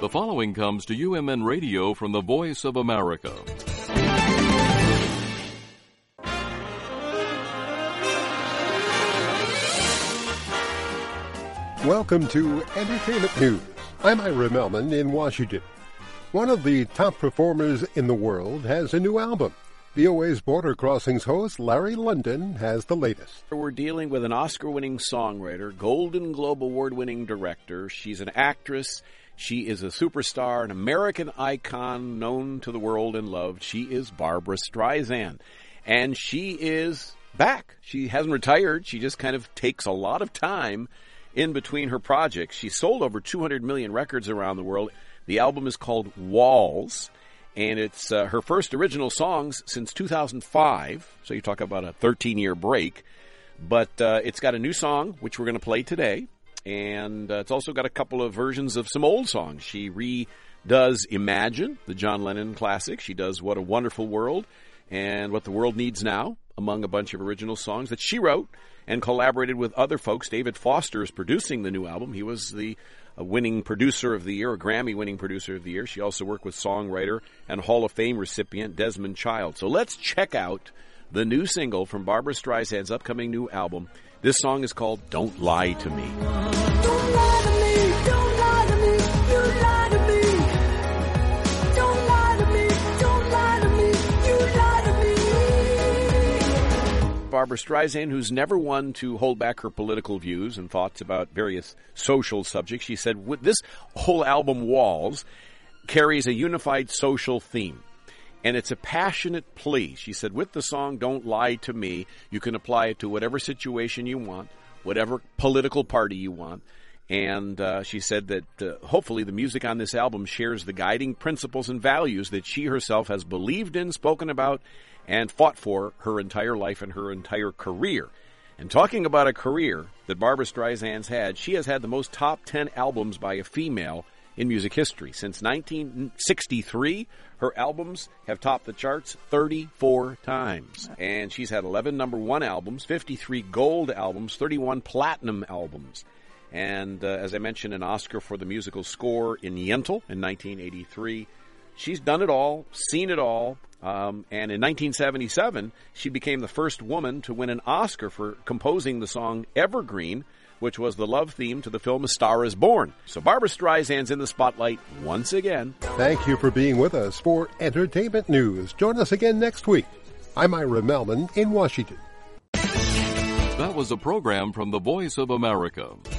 The following comes to UMN Radio from the Voice of America. Welcome to Entertainment News. I'm Ira Melman in Washington. One of the top performers in the world has a new album. VOA's Border Crossings host Larry London has the latest. We're dealing with an Oscar-winning songwriter, Golden Globe Award-winning director. She's an actress. She is a superstar, an American icon known to the world and loved. She is Barbra Streisand. And she is back. She hasn't retired. She just kind of takes a lot of time in between her projects. She sold over 200 million records around the world. The album is called Walls, and it's her first original songs since 2005. So you talk about a 13-year break. But it's got a new song, which we're going to play today. And it's also got a couple of versions of some old songs. She redoes Imagine, the John Lennon classic. She does What a Wonderful World and What the World Needs Now, among a bunch of original songs that she wrote and collaborated with other folks. David Foster is producing the new album. He was the winning producer of the year, a Grammy-winning producer of the year. She also worked with songwriter and Hall of Fame recipient Desmond Child. So let's check out the new single from Barbra Streisand's upcoming new album. This song is called Don't Lie to Me. Don't lie to me, don't lie to me, you lie to me. Don't lie to me, don't lie to me, you lie to me. Barbra Streisand, who's never one to hold back her political views and thoughts about various social subjects, she said this whole album, Walls, carries a unified social theme. And it's a passionate plea. She said, with the song Don't Lie to Me, you can apply it to whatever situation you want, whatever political party you want. And she said that hopefully the music on this album shares the guiding principles and values that she herself has believed in, spoken about, and fought for her entire life and her entire career. And talking about a career that Barbra Streisand's had, she has had the most top 10 albums by a female in music history. Since 1963, her albums have topped the charts 34 times. And she's had 11 number one albums, 53 gold albums, 31 platinum albums. And as I mentioned, an Oscar for the musical score in Yentl in 1983. She's done it all, seen it all. And in 1977, she became the first woman to win an Oscar for composing the song Evergreen, which was the love theme to the film A Star is Born. So Barbra Streisand's in the spotlight once again. Thank you for being with us for Entertainment News. Join us again next week. I'm Ira Melman in Washington. That was a program from the Voice of America.